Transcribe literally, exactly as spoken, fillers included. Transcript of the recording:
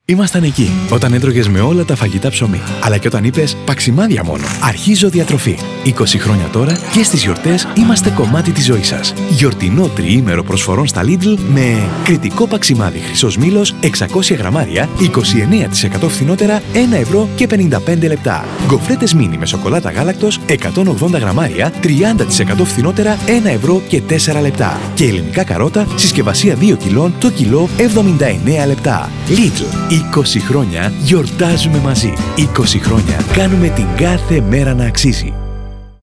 Ήμασταν εκεί όταν έτρωγες με όλα τα φαγητά ψωμί. Αλλά και όταν είπες παξιμάδια μόνο. Αρχίζω διατροφή. είκοσι χρόνια τώρα και στις γιορτές είμαστε κομμάτι της ζωής σας. Γιορτινό τριήμερο προσφορών στα Lidl με κριτικό παξιμάδι χρυσός μήλος εξακόσια γραμμάρια, είκοσι εννέα τοις εκατό φθηνότερα, ένα ευρώ και πενήντα πέντε λεπτά. Γκοφρέτες μίνι με σοκολάτα γάλακτος εκατόν ογδόντα γραμμάρια, τριάντα τοις εκατό φθηνότερα, ένα ευρώ και τέσσερα λεπτά. Και ελληνικά καρότα συσκευασία δύο κιλών το κιλό εβδομήντα εννέα λεπτά. Lidl. είκοσι χρόνια γιορτάζουμε μαζί. είκοσι χρόνια κάνουμε την κάθε μέρα να αξίζει.